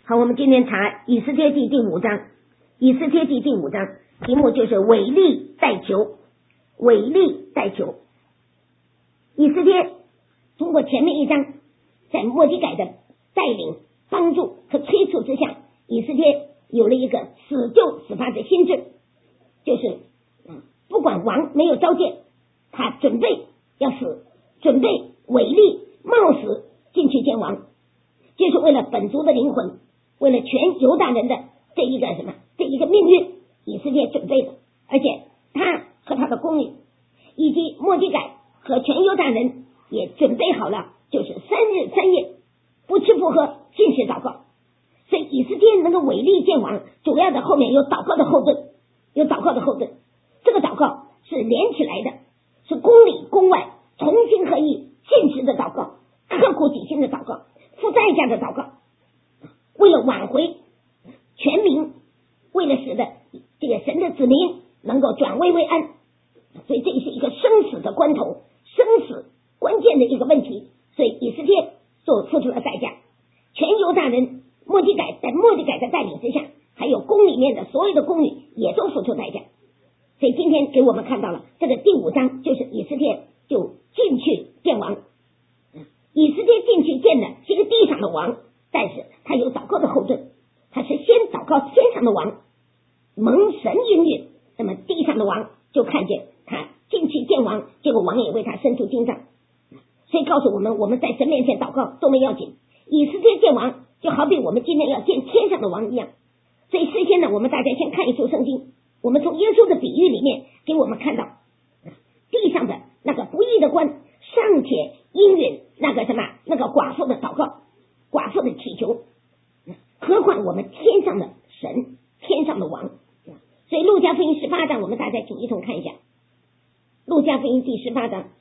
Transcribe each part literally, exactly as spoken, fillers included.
好，我们今天查以斯帖记第五章，以斯帖记第五章题目就是违例代求，违例代求。以斯帖通过前面一章，在末底改的带领、帮助和催促之下，以斯帖有了一个死救死伐的心智，就是不管王没有召见，他准备要死，准备违例冒死进去见王，就是为了本族的灵魂，为了全犹大人的这一个什么这一个命运，以色列准备的。而且他和他的宫女以及末底改和全犹大人也准备好了，就是三日三夜不吃不喝禁食祷告。所以以色列能够违例见王，主要的后面有祷告的后盾，有祷告的后盾。这个祷告是连起来的，是宫里宫外同心合意禁食的祷告，刻苦己心的祷告，付代价的祷告，为了挽回全民，为了使得这个神的子民能够转危为安。所以这是一个生死的关头，生死关键的一个问题，所以以斯帖所付出的代价，全犹大人末底改在末底改的带领之下，还有宫里面的所有的宫女也都付出代价。所以今天给我们看到了这个第五章，就是以斯帖就进去见王。以斯帖进去见的是一个地上的王，但是他有祷告的后盾，他是先祷告天上的王，蒙神应允，那么地上的王就看见他进去见王，结果王也为他伸出金杖。所以告诉我们，我们在神面前祷告多么要紧。以斯帖见王就好比我们今天要见天上的王一样。所以事先呢，我们大家先看一处圣经，我们从耶稣的比喻里面给我们看到地上的那个不义的官尚且应允那个什么那个寡妇的祷告，寡妇的祈求，何况我们天上的神，天上的王。所以路加福音十八章我们大家请一同看一下，路加福音第十八章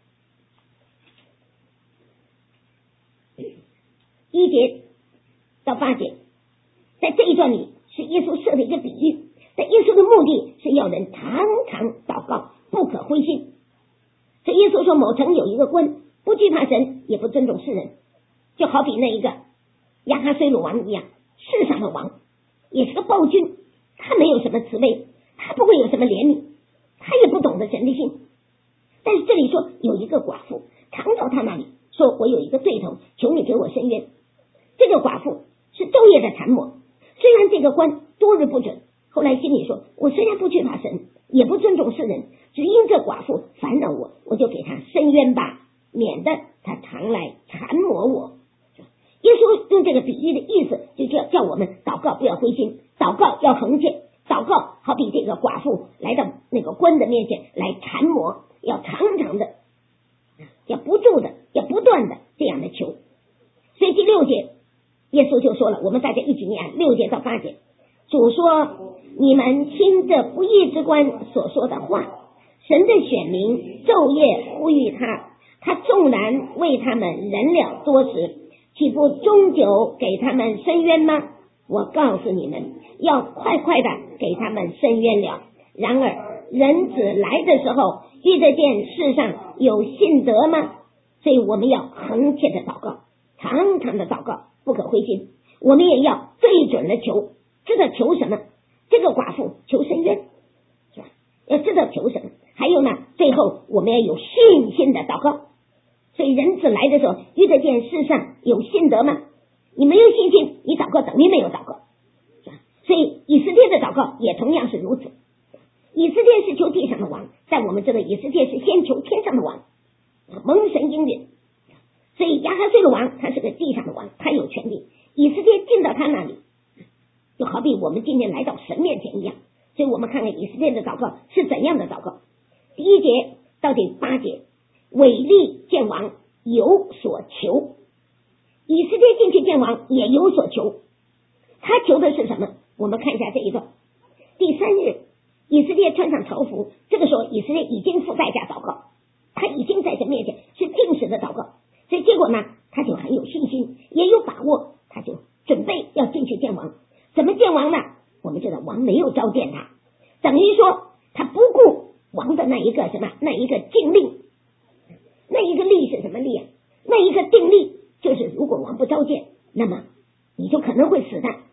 一节到八节，在这一段里是耶稣设的一个比喻，但耶稣的目的是要人常常祷告，不可灰心。所以耶稣说，某城有一个官，不惧怕神，也不尊重世人，就好比那一个亚哈随鲁王一样，世上的王，也是个暴君，他没有什么慈悲，他不会有什么怜悯，他也不懂得神的心。但是这里说有一个寡妇常到他那里，说我有一个对头，求你给我伸冤。这个寡妇是昼夜的缠磨，虽然这个官多日不准，后来心里说，我虽然不惧怕神，也不尊重世人，只因这寡妇烦扰我，我就给他伸冤吧，免得他常来缠磨我。耶稣用这个比喻的意思，就叫叫我们祷告不要灰心，祷告要恒切，祷告好比这个寡妇来到那个官的面前来缠磨，要常常的，要不住的，要不断的这样的求。所以第六节耶稣就说了，我们大家一起念六节到八节。主说，你们听着不义之官所说的话，神的选民昼夜呼吁他，他纵然为他们忍了多时，岂不终究给他们伸冤吗？我告诉你们，要快快的给他们伸冤了。然而人子来的时候，遇得见世上有信德吗？所以我们要恒切的祷告，常常的祷告，不可灰心。我们也要对准了求，知道求什么。这个寡妇求伸冤，是吧？要知道求什么。还有呢，最后我们要有信心的祷告。所以人子来的时候，遇得见世上有信德吗？你没有信心，你祷告等于没有祷告，是吧？所以以斯帖的祷告也同样是如此。以斯帖是求地上的王，但我们知道以斯帖是先求天上的王，蒙神应允。所以亚哈随鲁王他是个地上的王，他有权利，以斯帖进到他那里，就好比我们今天来到神面前一样。所以我们看看以斯帖的祷告是怎样的祷告。第一节到第八节，违例见王有所求。以斯帖进去见王也有所求，他求的是什么？我们看一下这一段。第三日，以斯帖穿上朝服，这个时候以斯帖已经付代价祷告，他已经在神面前是禁食的祷告。所以结果呢，他就很有信心，也有把握，他就准备要进去见王。怎么见王呢？我们知道王没有召见他，等于说他不顾王的那一个什么，那一个禁令，那一个例是什么例啊？那一个定例就是如果王不召见，那么你就可能会死的。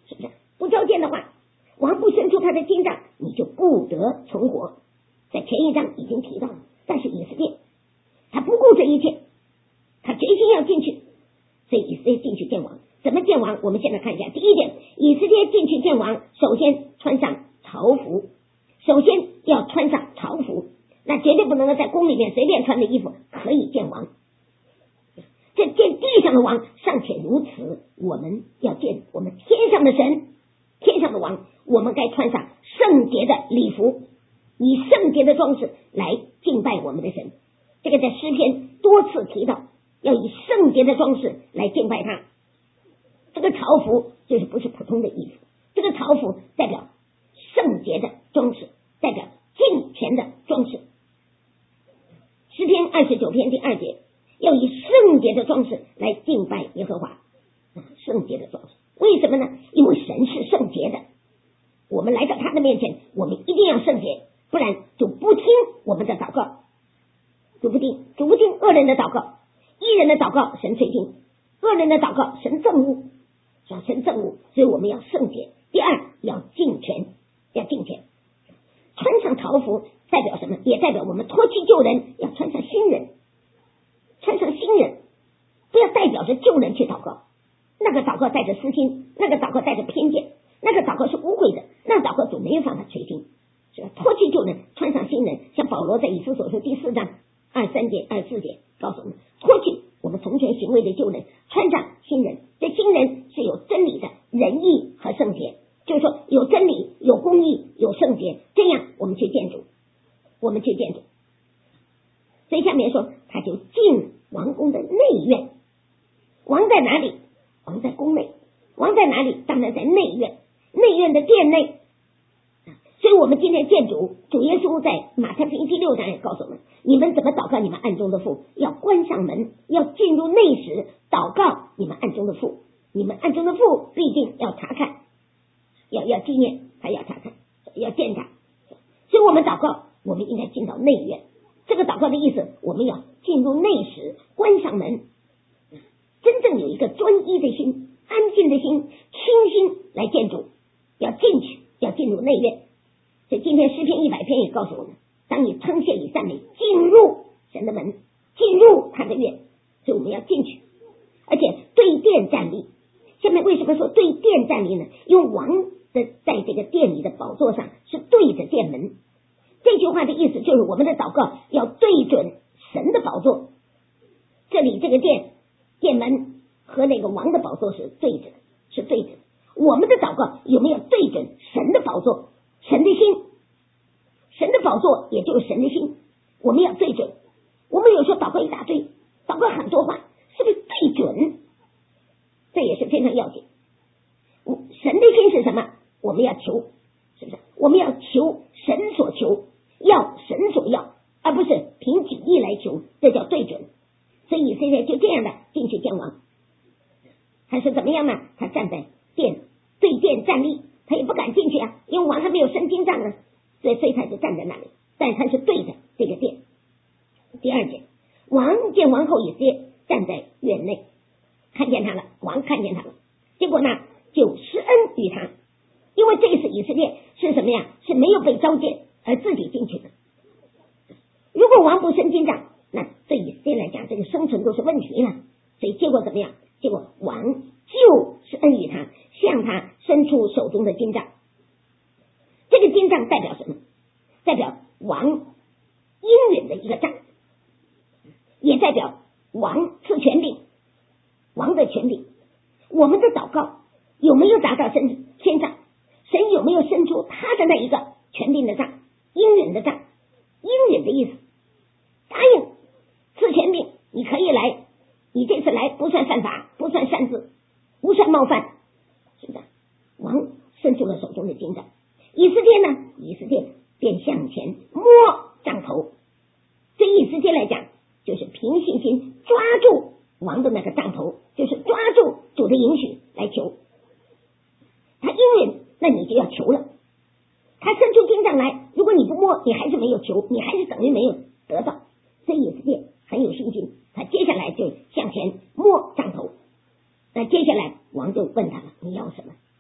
是不是？不交剑的话，王不伸出他的金杖，你就不得存活。在前一章已经提到了，但是以色列他不顾这一切，他决心要进去，所以以色列进去见王。怎么见王？我们现在看一下。第一点，以色列进去见王，首先穿上朝服，首先要穿上朝服，那绝对不能够在宫里面随便穿的衣服可以见王。这见地上的王尚且如此，我们要见我们天上的神，天上的王，我们该穿上圣洁的礼服，以圣洁的装饰来敬拜我们的神。这个在诗篇多次提到，要以圣洁的装饰来敬拜他。这个朝服就是不是普通的衣服，这个朝服代表圣洁的装饰，代表敬虔的装饰。诗篇二十九篇第二节，要以圣洁的装饰来敬拜耶和华。圣洁的装饰，为什么呢？因为神是圣洁的，我们来到他的面前，我们一定要圣洁，不然就不听我们的祷告，主不听，主不听恶人的祷告，义人的祷告神垂听，恶人的祷告神憎恶，神憎恶，所以我们要圣洁。第二，要敬虔，要敬虔。穿上朝服代表什么？也代表我们脱去旧人，要穿上新人，穿上新人，不要代表着旧人去祷告，那个祷告带着私心，那个祷告带着偏见，那个祷告是污秽的，那个祷告就没有办法垂听。是吧？脱去旧人，穿上新人，像保罗在以弗所书第四章二三节、二四节告诉我们，脱去我们从前行为的旧人，穿上新人。这新人是有真理的仁义和圣洁，就是说有真理、有公义、有圣洁，这样我们去见主，我们去见主。所以下面说，他就进王宫的内院。王在哪里？王在宫内。王在哪里？当然在内院，内院的殿内。所以我们今天见主，主耶稣在马太福音第六章也告诉我们，你们怎么祷告你们暗中的父，要关上门，要进入内室祷告你们暗中的父，你们暗中的父必定要查看，要要纪念，他要查看，要见他。所以我们祷告，我们应该进到内院。这个祷告的意思，我们要进入内室，关上门，真正有一个专一的心、安静的心、清心来见主，要进去，要进入内院。所以今天诗篇一百篇也告诉我们，当你称谢与赞美进入神的门，进入他的院，所以我们要进去，而且对殿站立。下面为什么说对殿站立呢？因为王的在这个殿里的宝座上是对着殿门，这句话的意思就是我们的祷告要对准神的宝座。这里这个殿殿门和那个王的宝座是对着的，是对着的。我们的祷告有没有对准神的宝座？神的心，神的宝座也就是神的心，我们要对准。我们有时候祷告一大堆，祷告很多话，是不是对准？这也是非常要紧。神的心是什么？我们要求，是不是？我们要求神所求，要神所要，而不是凭己意来求，这叫对准。所以以色列就这样的进去见王，他是怎么样呢？他站在殿对殿站立，他也不敢进去啊，因为王还没有升金杖呢，所以所以他就站在那里，但他是对着这个殿。第二节，王见王后以色列站在院内，看见他了，王看见他了，结果呢就施恩于他，因为这次以色列是什么呀？是没有被召见而自己进去的。如果王不升金杖，那对以色列来讲，这个生存都是问题了。所以结果怎么样？结果王就施恩于他，向他伸出手中的金杖。这个金杖代表什么？代表王应允的一个杖，也代表王赐权柄，王的权柄。我们的祷告有没有达到神天上？神有没有伸出他的那一个权柄的杖，应允的杖？应允的意思，答应赐权柄，你可以来，你这次来不算犯法，不算擅自，不算冒犯，是不是？王伸出了手中的金杖，以斯帖呢？以斯帖便向前摸杖头。对以斯帖来讲，就是凭信心抓住王的那个杖头，就是抓住主的允许来求。他应允，那你就要求了。他伸出金杖来，如果你不摸，你还是没有求，你还是等于没有得到。所以以斯帖很有信心，他接下来就向前摸杖头。那接下来王就问他了，你要什么？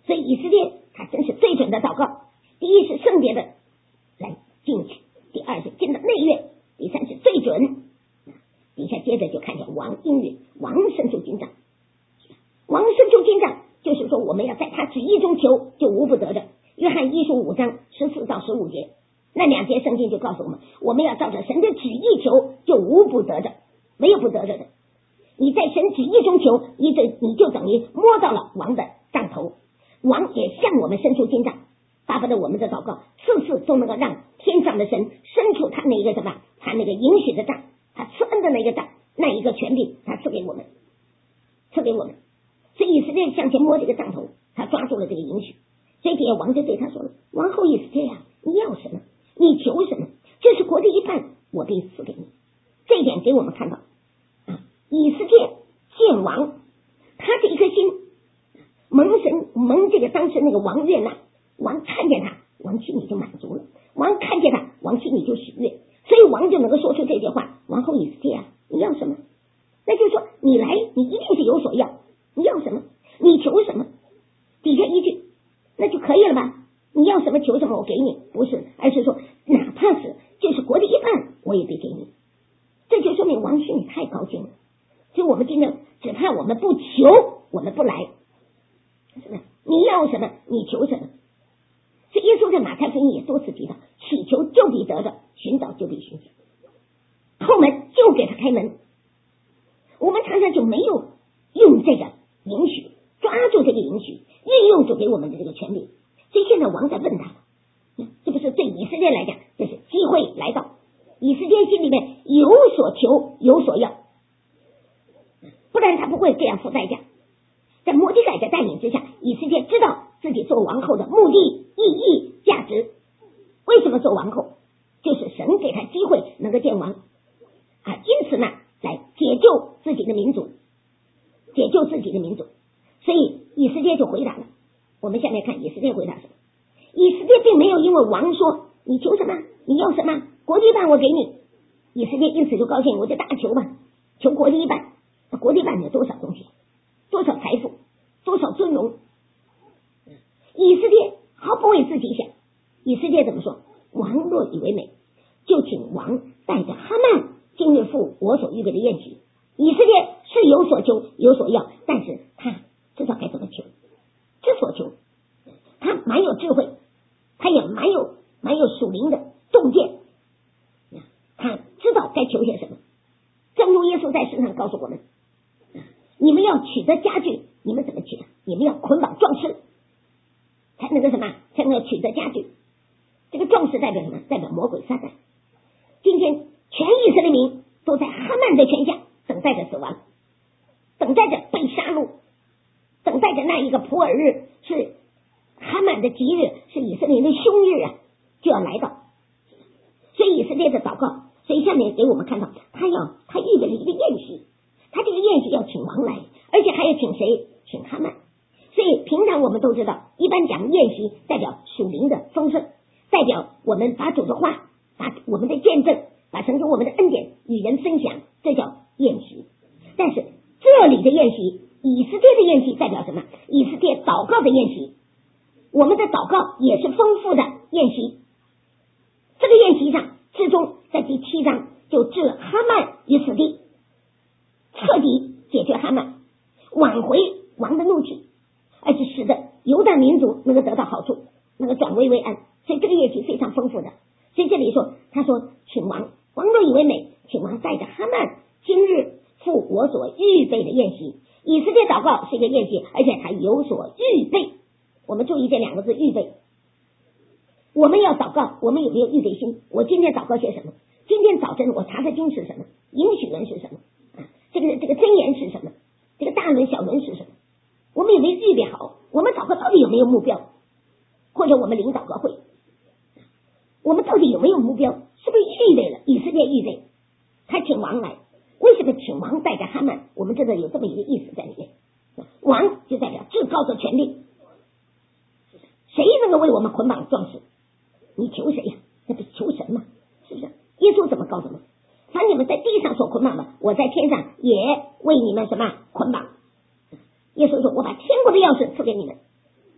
所以以斯帖他真是最准的祷告。第一是圣洁的来进去，第二是进到内院，第三是最准。底下接着就看见王应允，王伸出金杖，王伸出金杖就是说我们要在他旨意中求，就无不得着。约翰一书五章十四到十五节，那两节圣经就告诉我们，我们要照着神的旨意求，就无不得着，没有不得着的。你在神旨意中求，你就你就等于摸到了王的杖头，王也向我们伸出金杖，巴不得我们的祷告次次都能够让天上的神伸出他那个什么，他那个允许的杖，他赐恩的那个杖，那一个权柄他赐给我们，赐给我们。所以以斯帖向前摸这个杖头，他抓住了这个允许。所以底下王就对他说了，王后以斯帖啊，你要什么？你求什么？这是国的一半，我必赐给你。这一点给我们看到啊，以斯帖见王，他这一颗心蒙神蒙这个当时那个王悦纳，王看见他，王心里就满足了，王看见他，王心里就喜悦，所以王就能够说出这句话，王后以斯帖啊，你要什么？那就是说你来，你一定是有所要，你要什么？你求什么？底下一句那就可以了吧？你要什么求什么，我给你，不是，而是说哪怕是就是国的一半，我也得给你。这就说明王心里太高兴了。所以我们今天只怕我们不求，我们不来，是不是？你要什么，你求什么。所以耶稣在马太福音也多次提到，祈求就必得着，寻找就必寻见，后门就给他开门。我们常常就没有用这个允许，抓住这个允许，运用主给我们的这个权利。所以现在王在问他，这不是对以斯帖来讲，这是机会来到，以斯帖心里面有所求，有所要，不然他不会这样付代价。在摩底改的带领之下，以斯帖知道自己做王后的目的、意义、价值。为什么做王后？就是神给他机会能够见王啊，因此呢，来解救自己的民族，解救自己的民族。所以以斯帖就回答了。我们下面看以斯帖回答什么。以斯帖并没有因为王说你求什么，你要什么，国地半我给你，以斯帖因此就高兴，我就大求吧，求国地一半。那国地半有多少东西？多少财富，多少尊荣？以斯帖毫不为自己想。以斯帖怎么说？王若以为美，就请王带着哈曼今日赴我所预备的宴席。以斯帖是有所求，有所要，但是他知道该怎么求，知所求，他蛮有智慧，他也蛮有蛮有属灵的洞见，他知道该求些什么。正如耶稣在世上告诉我们，你们要取得家具，你们怎么取的？你们要捆绑壮士，才能够什么？才能够取得家具。这个壮士代表什么？代表魔鬼撒旦。今天全以色列民都在哈曼的权下，等待着死亡，等待着被杀戮，等待着那一个普尔日，是哈曼的吉日，是以色列的凶日啊，就要来到。所以以色列的祷告，所以下面给我们看到，他要他预备了一个宴席，他这个宴席要请王来，而且还要请谁？请哈曼。所以平常我们都知道，一般讲宴席代表属灵的丰盛，代表我们把主的话，把我们的见证，把神给我们的恩典与人分享，这叫宴席。但是这里的宴席，以斯帖的宴席代表什么？以斯帖祷告的宴席，我们的祷告也是丰富的宴席。这个宴席上，最终在第七章就置哈曼于死地，彻底解决哈曼，挽回王的怒气，而且使得犹大民族能够得到好处，能够转危为安。所以这个宴席非常丰富的。所以这里说，他说请王，王若以为美，请王带着哈曼今日赴我所预备的宴席。以色列祷告是一个宴席，而且还有所预备。我们注意这两个字，预备。我们要祷告，我们有没有预备心？我今天祷告些什么？今天早晨我查的经是什么？应许文是什么？啊，这个这个箴言是什么？这个大轮小轮是什么？我们有没有预备好？我们祷告到底有没有目标？或者我们领祷告会，我们到底有没有目标？是不是预备了？以色列预备，他请王来。为什么请王带着哈曼？我们知道有这么一个意思在里面。王就代表至高的权力，谁能够为我们捆绑壮士？你求谁呀？那不是求神吗？是不是？耶稣怎么告诉我们？凡你们在地上所捆绑的，我在天上也为你们什么捆绑？耶稣说：“我把天国的钥匙赐给你们。”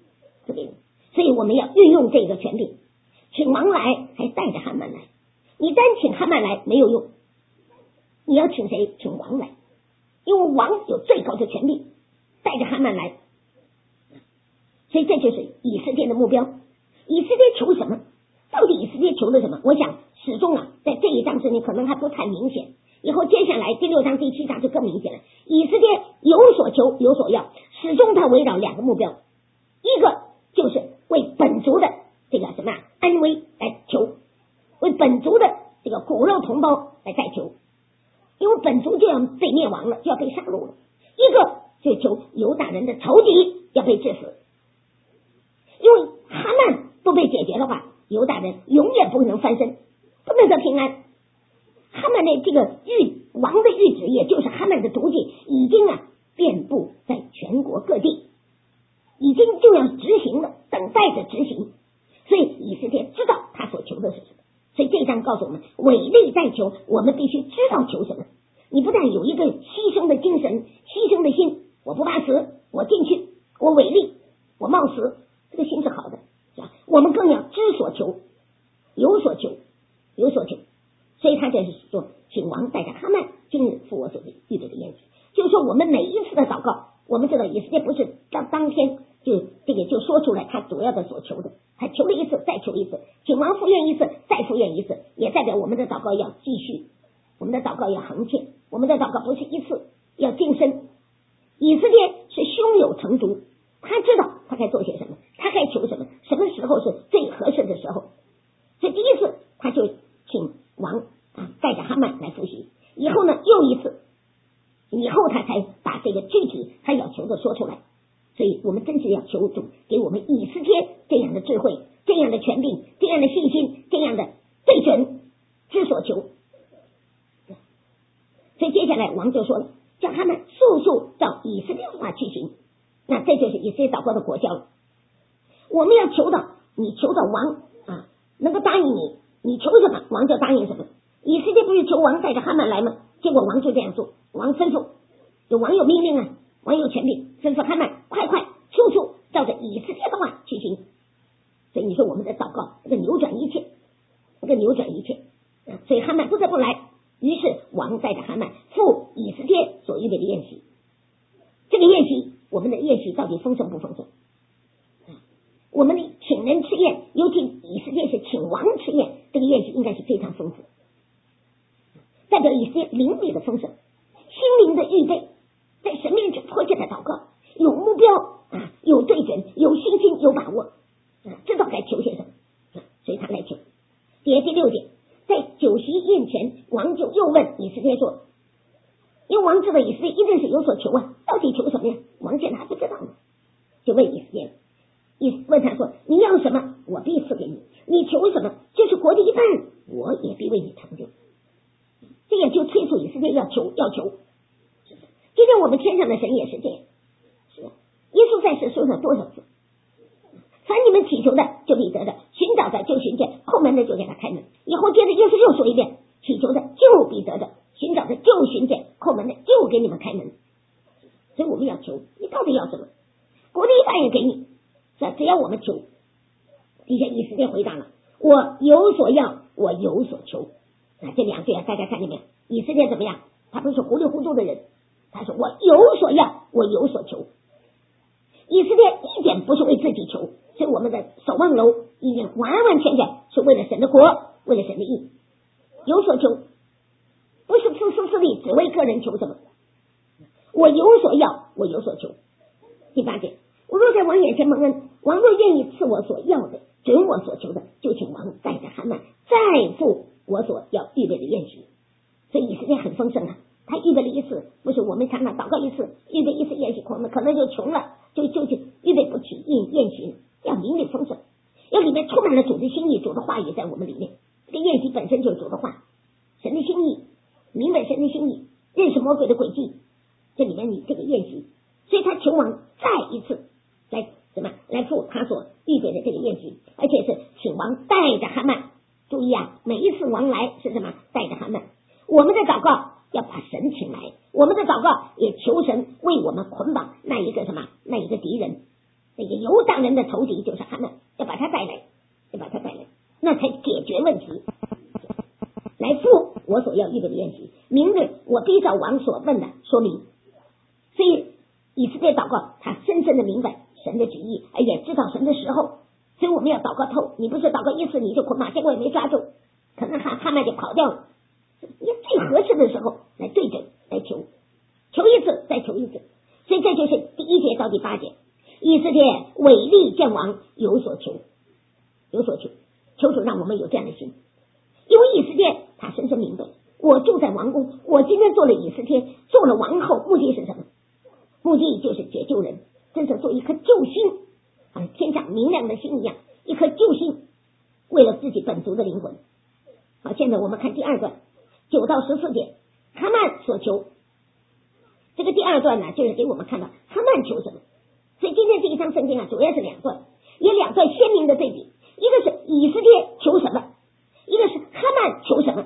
赐给你。所以我们要运用这个权利，请王来还带着哈曼来。你单请哈曼来没有用，你要请谁？请王来，因为王有最高的权利，带着哈曼来。所以这就是以斯帖的目标。以斯帖求什么？到底以斯帖求的什么？我想始终啊，在这一章之内可能还不太明显，以后接下来第六章第七章就更明显了。以斯帖有所求有所要，始终他围绕两个目标，一个就是为本族的这个什么安危来求，为本族的这个骨肉同胞来代求，因为本族就要被灭亡了，就要被杀戮了。一个就求犹大人的仇敌要被致死，因为哈曼不被解决的话，犹大人永远不能翻身，不能得平安。哈曼的这个谕王的谕旨，也就是哈曼的毒计，已经啊遍布在全国各地，已经就要执行了，等待着执行。所以以斯帖知道他所求的是什么，所以这一章告诉我们，委内在求，我们必须知道求什么。你不但有一个牺牲的精神，牺牲的心，我不怕死，我进去，我委力，我冒死，这个心是好的，是吧？我们更要知所求，有所求，有所求。所以他就是说，请王带着哈曼今日赴我所预备的宴席。就是说，我们每一次的祷告，我们知道以色列不是当当天就这个就说出来他主要的所求的，他求了一次再求一次，请王复愿一次再复愿一次，也代表我们的祷告要继续，我们的祷告要恒切，我们的祷告不是一次，要晋升。以色列是胸有成竹，他知道他该做些什么，他该求什么，什么时候是最合适的时候。所以第一次他就请王啊带着哈曼来复习，以后呢又一次，以后他才把这个具体他要求的说出来。所以我们真是要求主给我们以斯帖这样的智慧，这样的权柄，这样的信心，这样的对准知所求。所以接下来王就说了，叫他们速速照以色列的话去行。那这就是以色列祷告的果效了。我们要求到你求到王啊能够答应你，你求什么王就答应什么。以色列不是求王带着哈曼来吗？结果王就这样做，王吩咐，有王有命令啊，王有权柄，吩咐哈曼快快速速照着以色列的话去行。所以你说我们的祷告这个扭转一切，这个扭转一切、啊、所以哈曼不得不来，于是王带着哈曼赴以斯帖所预备的宴席。这个宴席，我们的宴席到底丰盛不丰盛、啊、我们的请人吃宴，尤其以斯帖是请王吃宴，这个宴席应该是非常丰富，代表以色列灵里的丰盛，心灵的预备，在神面前迫切的祷告，有目标啊，有对准，有信心，有把握啊，知道该求些什么、啊、所以他来求。第第六点，在酒席宴前，王就又问以斯帖说，因为王知道以色列一定是有所求啊，到底求什么呀？王见他不知道呢，就问以斯帖，以问他说，你要什么我必赐给你，你求什么就是国的一半，我也必为你成就。这也就催促以色列要求要求，就像我们天上的神也是这样，是吧？耶稣在世说了多少次，凡你们祈求的就必得的，寻找的就寻见，叩门的就给他开门。以后接着耶稣又说一遍，祈求的就必得的，寻找的就寻见，叩门的就给你们开门。所以我们要求，你到底要什么？国的一半也给你，是吧？只要我们求。底下以色列回答了，我有所要，我有所求。啊，这两句啊，大家看见没有？以色列怎么样？他不是糊里糊涂的人，他说我有所要，我有所求。以色列一点不是为自己求，所以我们的守望楼一定完完全全是为了神的国，为了神的义，有所求，不是自私自利，只为个人求什么。我有所要，我有所求。第八点，我若在王眼前蒙恩，王若愿意赐我所要的，准我所求的，就请王带着哈曼再赴我所要预备的宴席。所以以色列很丰盛啊，他预备了一次，不是我们常常祷告一次，预备一次宴席，我们可能就穷了，就就就预备不起宴宴席，要灵里丰盛，要里面充满了主的心意，主的话语在我们里面。这个宴席本身就是主的话，神的心意，明白神的心意，认识魔鬼的诡计，这里面你这个宴席，所以他求王再一次来什么来赴他所预备的这个宴席，而且是请王带着哈曼。注意啊，每一次王来是什么？带着哈曼。我们的祷告要把神请来，我们的祷告也求神为我们捆绑那一个什么那一个敌人， 那个犹大人的仇敌就是哈曼，要把他带来，要把他带来，那才解决问题，来赴我所要预备的宴席。明日我必照王所问的说明。所以以色列祷告，他深深的明白神的旨意，而也知道神的时候。所以我们要祷告透，你不是祷告一次你就捆绑，结果也没抓住，可能哈哈曼就跑掉了。你最合适的时候来对准，来求，求一次再求一次。所以这就是第一节到第八节，以色列伟力见王，有所求，有所求，求主让我们有这样的心。因为以色列他深深明白，我住在王宫，我今天做了以色列，做了王后，目的是什么？目的就是解救人，真是做一颗救星啊，天上明亮的星一样，一颗救星，为了自己本族的灵魂。好，现在我们看第二段九到十四节，哈曼所求。这个第二段呢，就是给我们看到哈曼求什么。所以今天这一章圣经啊，主要是两段，有两段鲜明的对比，一个是以色列求什么，一个是哈曼求什么。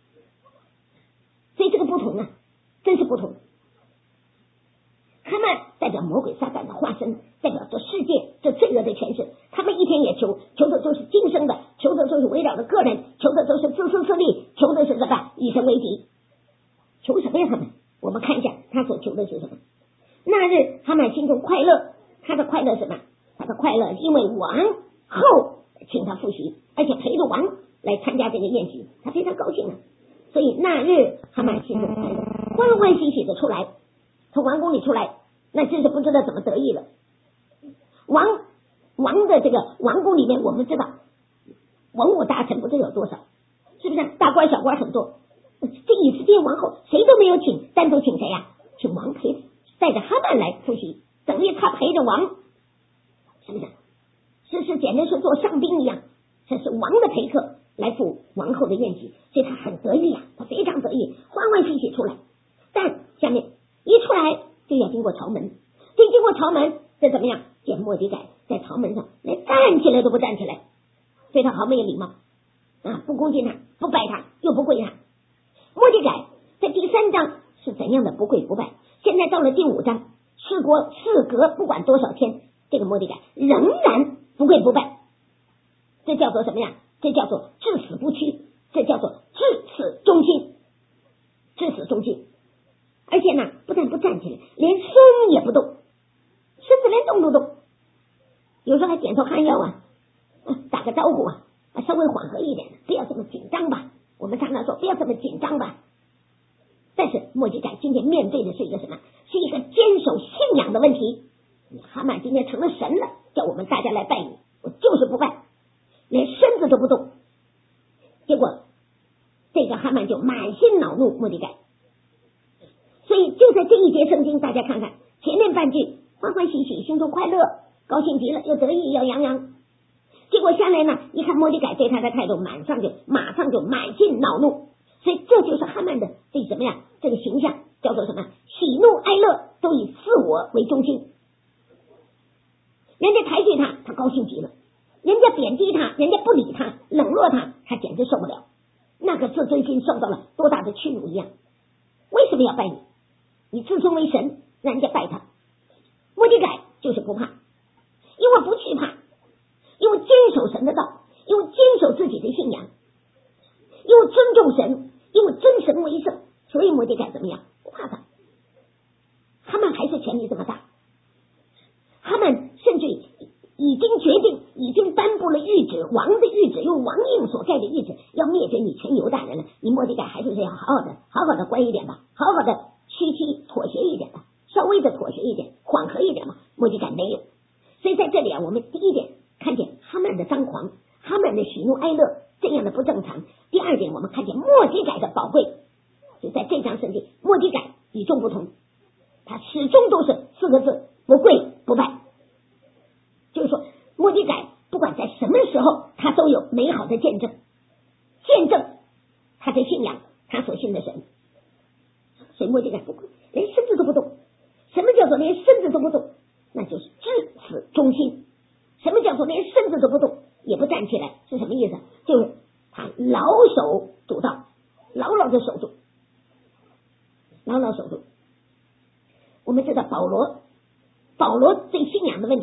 所以这个不同啊，真是不同。哈曼代表魔鬼撒旦的化身，代表着世界这罪恶的权势，他们一天也求，求的都是今生的，求的都是围绕着个人，求的都是自私自利，求的是什么？以神为敌。求什么呀？他们，我们看一下他所求的是什么。那日哈曼心中快乐，他的快乐什么？他的快乐因为王后请他复习，而且陪着王来参加这个宴席，他非常高兴啊。所以那日哈曼心中快乐，欢欢喜喜的出来，从王宫里出来，那真是不知道怎么得意了。王王的这个王宫里面，我们知道文武大臣不知有多少，是不是？大官小官很多。这以色列王后谁都没有请，单独请谁呀、啊？请王陪带着哈曼来复习，等于他陪着王，是不是？是是简直是做上宾一样，这是王的陪客来赴王后的宴席，所以他很得意啊，他非常得意，欢欢喜喜出来。但下面一出来就要经过朝门，这经过朝门，这怎么样？见末底改在朝门上连站起来都不站起来，对他毫没有礼貌啊，不恭敬他，不拜他，又不跪他。末底改在第三章是怎样的不跪不拜？现在到了第五章，事国事隔不管多少天，这个末底改仍然不跪不拜，这叫做什么呀？这叫做至死不屈，这叫做至死忠心，至死忠心。而且呢，不但不站起来，连身也不动，身子连动都动，有时候还点头哈腰啊，打个招呼啊，稍微缓和一点，不要这么紧张吧。我们常常说不要这么紧张吧，但是末底改今天面对的是一个什么？是一个坚守信仰的问题。哈曼今天成了神了，叫我们大家来拜你，我就是不拜，连身子都不动。结果这个哈曼就满心恼怒末底改。所以就在这一节圣经，大家看看前面半句欢欢喜喜，心中快乐，高兴极了，又得意又洋洋。结果下来呢，一看末底改对他的态度，马上就马上就满心恼怒。所以这就是哈曼的这什么呀？这个形象叫做什么？喜怒哀乐都以自我为中心。人家抬举他，他高兴极了；人家贬低他，人家不理他，冷落他，他简直受不了。那个自尊心受到了多大的屈辱一样。为什么要拜你？你自尊为神，让人家拜他。末底改就是不怕，因为不惧怕，因为坚守神的道，因为坚守自己的信仰，因为尊重神，因为尊神为圣，所以末底改怎么样？不怕他。哈曼还是权力这么大，哈曼甚至已经决定，已经颁布了谕旨，王的谕旨，用王印所盖的谕旨，要灭绝你全犹大人了。你末底改还是这样，好好的，好好的乖一点吧，好好的屈膝妥协一点吧，稍微的妥协一点，缓和一点嘛。末底改没有。所以在这里啊，我们第一点看见哈曼的张狂，哈曼的喜怒哀乐这样的不正常。第二点，我们看见末底改的宝贵。就在这章圣经，末底改与众不同，他始终都是四个字：不跪不拜。就是说，末底改不管在什么时候，他都有美好的见证，见证他的信仰，他所信的神。所以末底改不跪，连身子都不动。什么叫做连身子都不动？那就是至死忠心。什么叫做连身子都不动也不站起来？是什么意思？就是他牢守主道，牢牢的守住，牢牢守住。我们知道保罗，保罗对信仰的问题，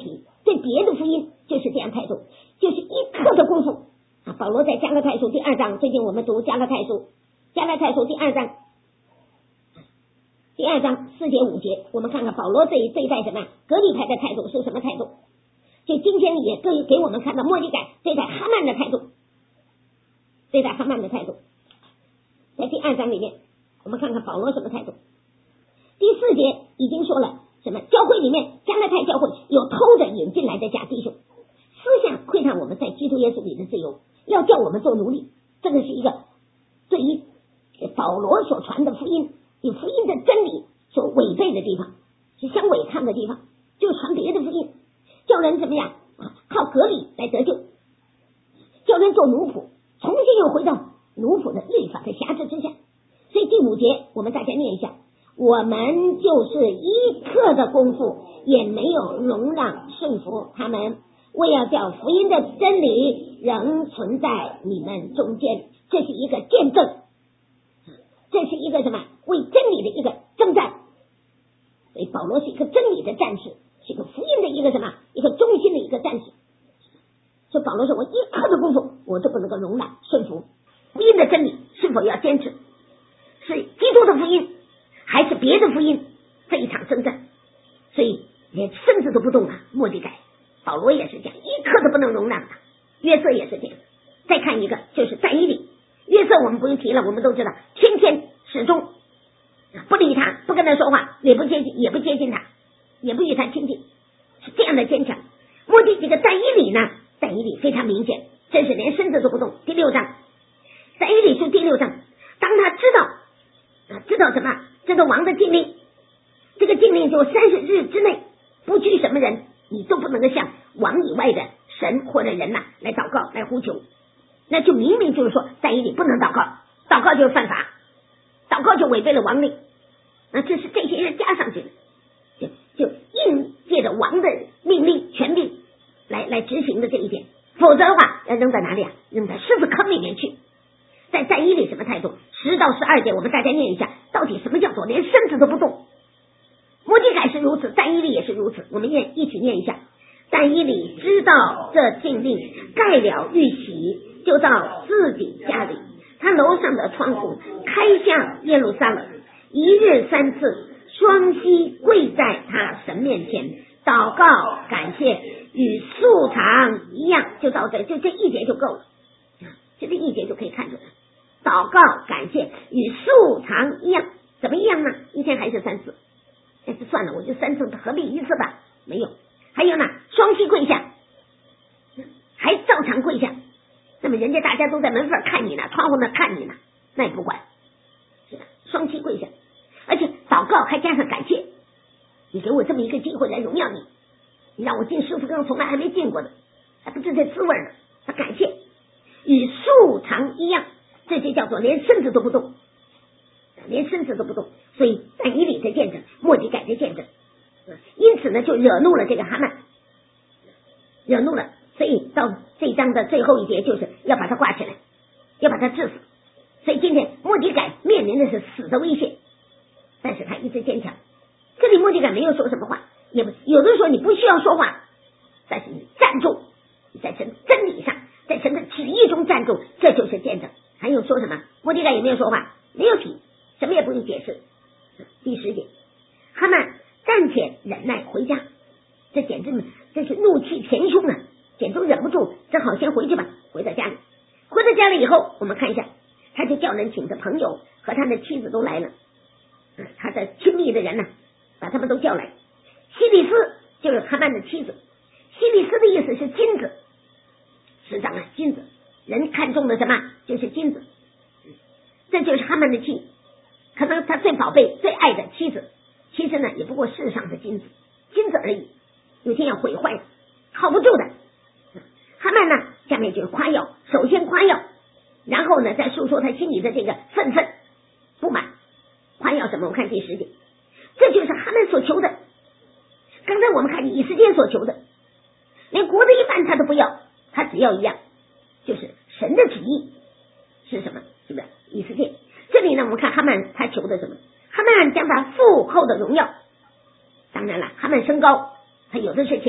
对别的福音就是这样态度，就是一刻的功夫啊。保罗在加拉太书第二章，最近我们读加拉太书，加拉太书第二章，第二章四节五节，我们看看保罗对对待什么革利派的态度是什么态度。就今天也给给我们看到末底改对待哈曼的态度，对待哈曼的态度，在第二章里面，我们看看保罗什么态度。第四节已经说了什么？教会里面加拉太教会有偷着引进来的假弟兄，思想窥探我们在基督耶稣里的自由，要叫我们做奴隶。这个是一个对于保罗所传的福音与福音的真理所违背的地方，是相违抗的地方，就传别的福音，叫人怎么样啊？靠割礼来得救，叫人做奴仆，重新又回到奴仆的律法的辖制之下。所以第五节我们大家念一下，我们就是一刻的功夫也没有容让顺服他们，为要叫福音的真理仍存在你们中间。这是一个见证，这是一个什么？为真理的一个征战。所以保罗是一个真理的战士，是一个福音的一个什么？一个忠心的一个战士。所以保罗说，我一刻的功夫我都不能够容纳顺服福音的真理，是否要坚持？是基督的福音还是别的福音？这一场征战，所以连身子都不动了。末底改，保罗也是这样，一刻都不能容让他。约瑟也是这样。再看一个，就是但以理。约瑟我们不用提了，我们都知道，天天始终不理他，不跟他说话，也不接近，也不接近他，也不与他亲近，是这样的坚强。末底这个但以理呢，但以理非常明显，真是连身子都不动。第六章，但以理书第六章，当他知道啊，知道什么？知道王的禁令，这个禁令就三十日之内不拘什么人，你都不能够向王以外的神或者人呐、啊、来祷告来呼求，那就明明就是说但以理不能祷告，祷告就是犯法，祷告就违背了王令。那这是这些人加上去的，就就硬借着王的命令权力来来执行的这一点，否则的话要扔在哪里啊？扔在狮子坑里面去。在但以理什么态度？十到十二节我们大家念一下，到底什么叫做连身子都不动？末底改是如此，但以理也是如此。我们念一起念一下。但以理知道这禁令，盖了玉玺，就到自己家里，他楼上的窗户开向耶路撒冷，一日三次，双膝跪在他神面前祷告感谢，与素常一样。就到这，就这一节就够了，就这一节就可以看出来，祷告感谢与素常一样。怎么一样呢？一天还是三次，但是算了，我就三次合并一次吧。没有，还有呢，双膝跪下，还照常跪下。那么人家大家都在门缝看你呢，窗户那看你呢，那也不管，是吧？双膝跪下，而且祷告还加上感谢，你给我这么一个机会来荣耀你，你让我进狮子坑从来还没进过的，还不知这滋味呢。他感谢与素常一样，这就叫做连身子都不动，连身子都不动。所以但以理的见证，末底改的见证，因此呢就惹怒了这个哈曼，惹怒了。所以到这章的最后一节就是要把他挂起来，要把他治死。所以今天末底改面临的是死的威胁，但是他一直坚强。这里末底改没有说什么话，也不有的时候你不需要说话，但是你站住，你在神真理上，在神的旨意中站住，这就是见证。还有说什么？末底改有没有说话？没有提，什么也不用解释。第十节，哈曼暂且忍耐回家，这简直这是怒气填胸啊，简直忍不住，只好先回去吧。回到家里，回到家里以后，我们看一下，他就叫人请的朋友和他的妻子都来了，嗯、他的亲密的人呢、啊，把他们都叫来。希利斯就是哈曼的妻子，希利斯的意思是金子，实际上啊，金子，人看中的什么就是金子，这就是哈曼的妻，可能他最宝贝最爱的妻子，其实呢也不过世上的金子，金子而已，有天要毁坏，靠不住的。哈曼呢下面就是夸耀，首先夸耀，然后呢再诉说他心里的这个愤愤不满。夸耀什么？我们看第十节，这就是哈曼所求的。刚才我们看以斯帖所求的，连国的一半他都不要，他只要一样，就是神的旨意是什么？是不是以斯帖？这里呢我们看哈曼他求的什么？哈曼将他父后的荣耀，当然了，哈曼升高，他有的是钱。第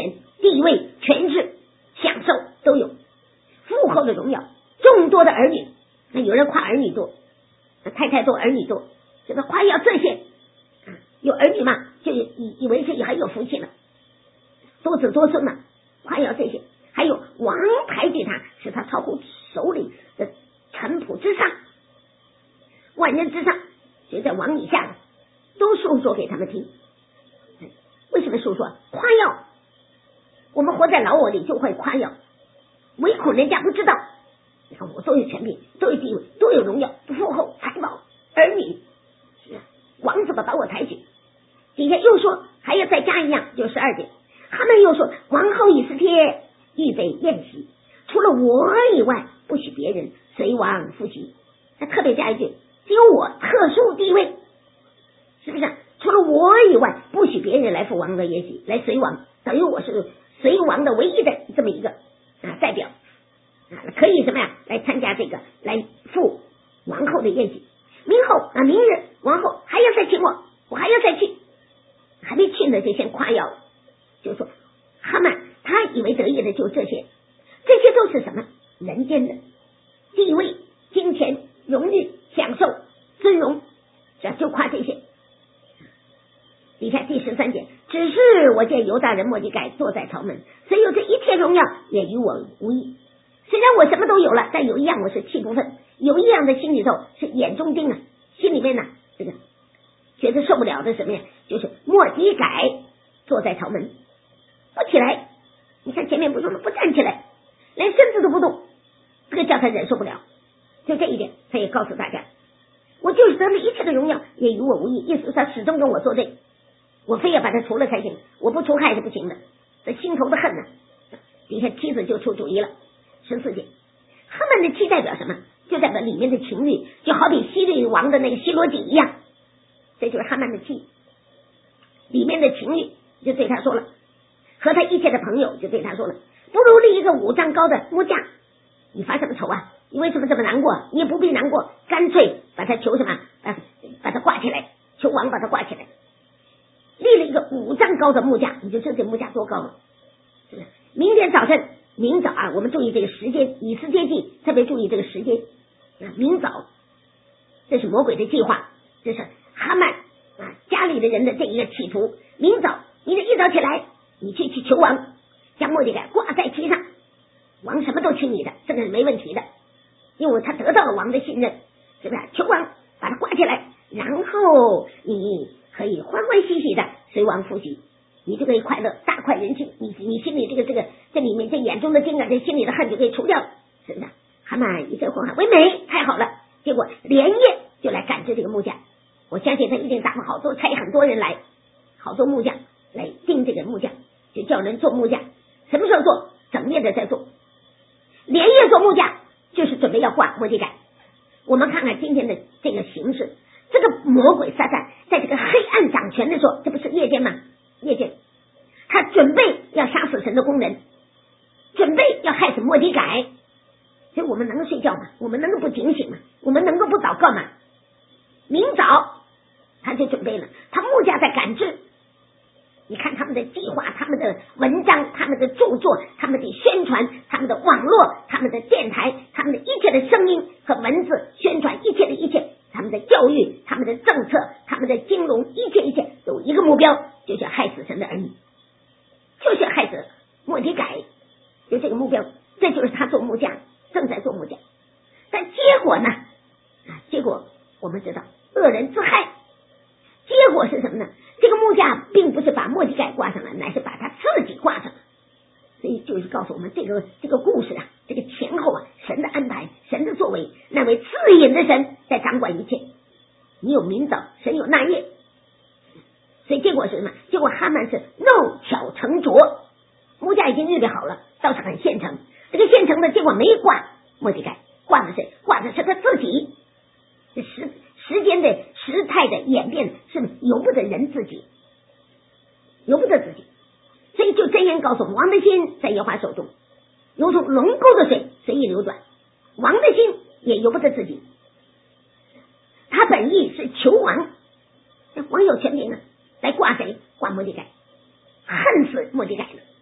地位、权势、享受都有，富厚的荣耀，众多的儿女。那有人夸儿女多，太太多儿女多，这个夸耀这些，有儿女嘛，就以以为是很有福气了，多子多孙嘛，夸耀这些。还有王排举他，使他超乎首领的臣仆之上，万人之上，就在王以下的，都述说给他们听。为什么述说？夸耀。我们活在老我里就会夸耀，唯恐人家不知道。你看我都有权柄，都有地位，都有荣耀，富厚财宝儿女，王怎么把我抬举？底下又说还要再加一样，就十二节，他们又说王后以斯帖预备宴席，除了我以外不许别人随王赴席。他特别加一句，只有我特殊地位，是不是？除了我以外不许别人来赴王的宴席，来随王，等于我是随王的唯一的这么一个啊代表啊，可以什么呀？来参加这个，来赴王后的宴席。明后啊，明日王后还要再请我，我还要再去，还没去呢就先夸耀了，就说哈曼他以为得意的就这些，这些都是什么？人间的地位、金钱、荣誉、享受、尊荣，这就夸这些。底下第十三节，只是我见犹大人末底改坐在朝门，虽有这一切荣耀，也与我无益。虽然我什么都有了，但有一样我是气不愤，有一样的心里头是眼中钉啊，心里面呢这个觉得受不了的什么呀？就是末底改坐在朝门不起来。你看前面不说了，不站起来，连身子都不动，这个叫他忍受不了。就这一点，他也告诉大家，我就是得了一切的荣耀，也与我无益。意思是他始终跟我作对，我非要把他除了才行，我不除害是不行的。这心头的恨呢，底下妻子就出主意了。十四节，他们的妻代表什么？就代表里面的情欲，就好比希律王的那个希罗底一样，这就是哈曼的妻，里面的情欲就对他说了，和他一切的朋友就对他说了，不如立一个五丈高的木架，你发什么愁啊？你为什么这么难过？你也不必难过，干脆把他求什么，把把他挂起来，求王把他挂起来，立了一个五丈高的木架，你就知道这木架多高了。是不是？明天早晨，明早啊，我们注意这个时间，以斯帖记特别注意这个时间啊，明早，这是魔鬼的计划，这是哈曼啊家里的人的这一个企图。明早你得一早起来，你去去求王，将末底改挂在旗上，王什么都听你的，这个是没问题的，因为他得到了王的信任，是不是？求王把他挂起来，然后你可以欢欢喜喜的随王赴席，你就可以快乐，大快人心。你你心里这个这个这里面这眼中的钉啊，这心里的恨就可以除掉了，是不是？哈曼以这混汉为美，太好了。结果连夜就来赶制这个木架，我相信他一定打发好多差很多人来，好多木匠来钉这个木架，就叫人做木架。什么时候做？整夜的在做，连夜做木架，就是准备要挂末底改。我们看看今天的这个形势，这个魔鬼撒旦在这个黑暗掌权的时候，这不是夜间吗？夜间他准备要杀死神的工人，准备要害死末底改。所以我们能够睡觉吗？我们能够不警醒吗？我们能够不祷告吗？明早他就准备了，他木架在赶制。你看他们的计划，他们的文章，他们的著作，他们的宣传，他们的网络，他们的电台，他们的一切的声音和文字宣传，一切的一切，他们的教育，他们的政策，他们的金融，一切一切有一个目标，就是要害死神的儿女，就是要害死末底改，有这个目标。这就是他做木匠，正在做木匠。但结果呢啊，结果我们知道恶人自害，结果是什么呢？这个木架并不是把末底改挂上了，乃是把他自己挂上了。所以就是告诉我们这个这个故事啊，这个前后啊，神的安排，神的作为，那位赐隐的神在掌管一切。你有明早，神有那夜。所以结果是什么？结果哈曼是弄巧成拙，木架已经预备好了，倒是很现成。这个现成的结果没挂末底改，挂的是挂的是他自己。这时时间的时态的演变是由不得人自己，由不得自己。所以就箴言告诉我们，王的心在耶和华手中，如同龙沟的水随意流转。王的心也由不得自己，他本意是求王，王有权柄啊，来挂谁？挂末底改，恨死末底改了。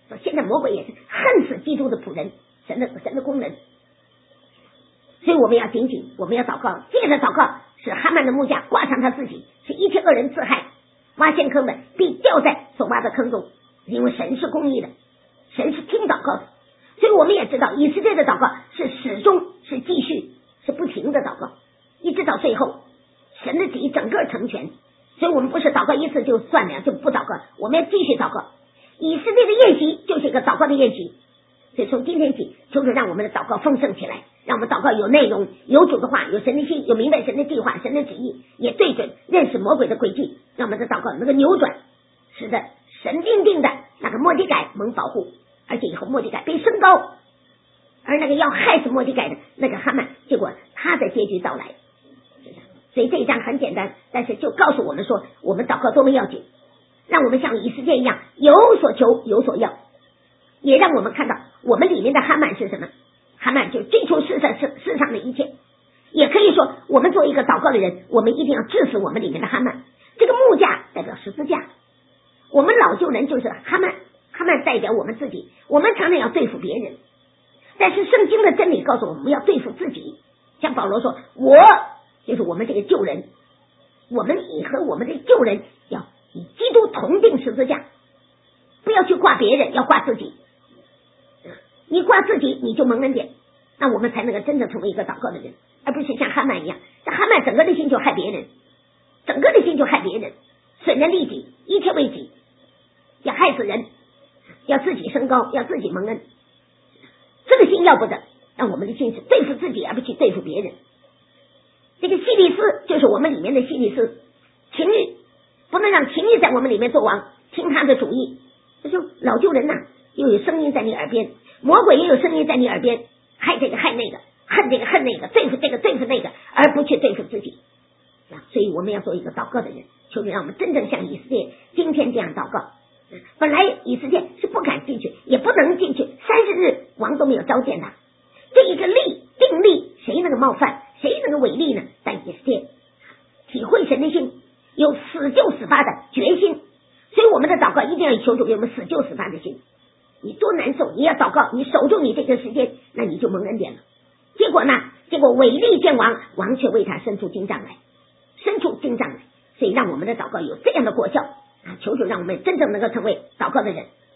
说现在魔鬼也是恨死基督的仆人，神的神的工人。所以我们要紧紧，我们要祷告，借着祷告使哈曼的木架挂上他自己，使一切恶人自害，挖陷坑的必掉在所挖的坑中，因为神是公义的，神是听祷告的。所以我们也知道以色列的祷告是始终是继续是不停的祷告，一直到最后神的旨意整个成全。所以我们不是祷告一次就算了就不祷告，我们要继续祷告。以色列的宴席就是一个祷告的宴席，所以从今天起求主让我们的祷告丰盛起来，让我们祷告有内容，有主的话，有神的心，有明白神的计划，神的旨意，也对准认识魔鬼的诡计，让我们的祷告能够扭转，使得神定定的那个末底改蒙保护，而且以后末底改被升高，而那个要害死末底改的那个哈曼，结果他的结局到来。所以这一章很简单，但是就告诉我们说我们祷告多么要紧，让我们像以色列一样有所求有所要，也让我们看到我们里面的哈曼是什么。哈曼就追求世上世世上的一切，也可以说我们做一个祷告的人，我们一定要治死我们里面的哈曼。这个木架代表十字架，我们老旧人就是哈曼，哈曼代表我们自己，我们常常要对付别人，但是圣经的真理告诉我们要对付自己。像保罗说，我就是我们这个旧人，我们以和我们的旧人要与基督同定十字架，不要去挂别人，要挂自己。你挂自己你就蒙恩典，那我们才能够真正成为一个祷告的人，而不是像哈曼一样，这哈曼整个的心就害别人，整个的心就害别人，损人利己，一切为己，要害死人，要自己升高，要自己蒙恩，这个心要不得，让我们的心是对付自己而不去对付别人。这个希利斯就是我们里面的希利斯，情欲不能让情欲在我们里面做王，听他的主意，这就老旧人呐、啊，又有声音在你耳边，魔鬼也有声音在你耳边，害这个害那个，恨这个恨那个，对付这个对付那个，而不去对付自己。所以我们要做一个祷告的人，求主让我们真正像以色列今天这样祷告。本来以色列是不敢进去，也不能进去，三十日王都没有召见他，这一个例定例，谁能够冒犯，谁能够违例呢？但以色列体会神的心，有死救死发的决心，所以我们的祷告一定要求主给我们死救死发的心。你多难受，你要祷告，你守住你这个时间，那你就蒙恩典了。结果呢？结果违例见王，王却为他伸出金杖来，伸出金杖来，所以让我们的祷告有这样的果效啊！求主让我们真正能够成为祷告的人，